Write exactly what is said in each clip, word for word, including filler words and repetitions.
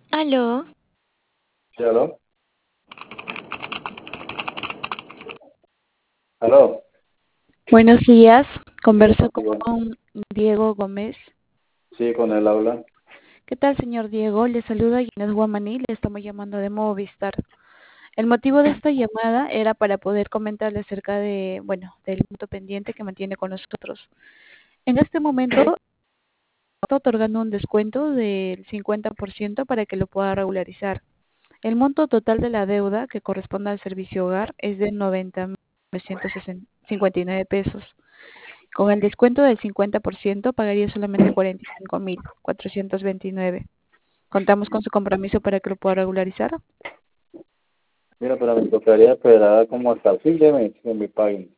Aló, Sí, aló. Aló. buenos días. Converso Contigo. con Diego Gómez. Sí, con él habla. ¿Qué tal, señor Diego? Le saluda Inés Guamaní. Le estamos llamando de Movistar. El motivo de esta llamada era para poder comentarle acerca de, bueno, del punto pendiente que mantiene con nosotros. En este momento está otorgando un descuento del cincuenta por ciento para que lo pueda regularizar. El monto total de la deuda que corresponde al servicio hogar es de noventa mil novecientos cincuenta y nueve pesos. Con el descuento del cincuenta por ciento pagaría solamente cuarenta y cinco mil cuatrocientos veintinueve. ¿Contamos con su compromiso para que lo pueda regularizar? Mira, pero me tocaría esperar como hasta el fin de mes que me paguen.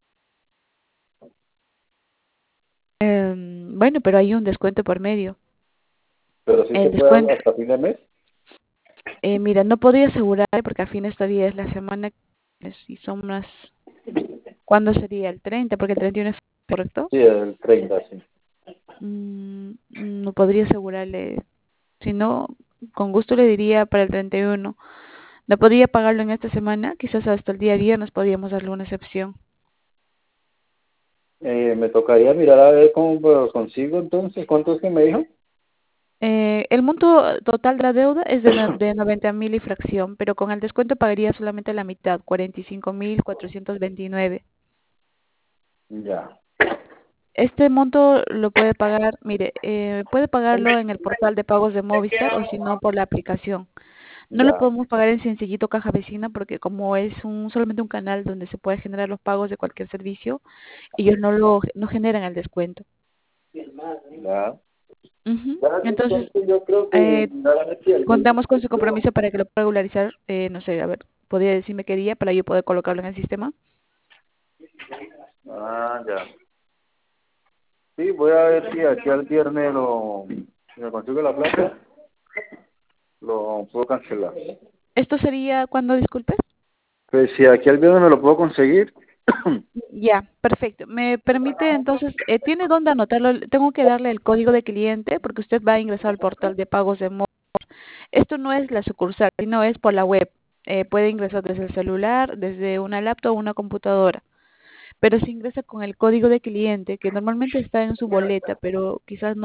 Eh, bueno, pero hay un descuento por medio. Pero sí se El puede descuento, hasta fin de mes. eh, mira, no podría asegurarle porque a fin todavía es la semana que- y son unas, ¿cuándo sería? El treinta, porque el treinta y uno es correcto. Sí, el treinta, sí. Mm, no podría asegurarle, si no, con gusto le diría para el treinta y uno. No podría pagarlo en esta semana, quizás hasta el día viernes podríamos darle una excepción. Eh, me tocaría mirar a ver cómo lo consigo entonces. ¿Cuánto es que me dijo? Eh, el monto total de la deuda es de, no- de noventa mil y fracción, pero con el descuento pagaría solamente la mitad, cuarenta y cinco mil cuatrocientos veintinueve. Ya, Este monto lo puede pagar, mire, eh, puede pagarlo en el portal de pagos de Movistar o si no por la aplicación. No lo ya, podemos pagar en Sencillito Caja Vecina porque como es un solamente un canal donde se puede generar los pagos de cualquier servicio, ellos no lo no generan el descuento. ya. Ujú. Ya, Entonces, entonces yo creo que eh, nada me pierdo. contamos con su compromiso para que lo pueda regularizar. Eh, no sé, a ver, ¿podría decirme qué día para yo poder colocarlo en el sistema? Ah, ya. Sí, voy a ver si aquí al viernes lo, si me consigo la plata, lo puedo cancelar. ¿Esto sería cuando, disculpe? Pues si aquí al viernes me lo puedo conseguir. Ya, perfecto. ¿Me permite entonces, eh, tiene dónde anotarlo? Tengo que darle el código de cliente porque usted va a ingresar al portal de pagos de Mo. Esto no es la sucursal, sino es por la web. Eh, puede ingresar desde el celular, desde una laptop o una computadora. Pero si ingresa con el código de cliente, que normalmente está en su boleta, pero quizás no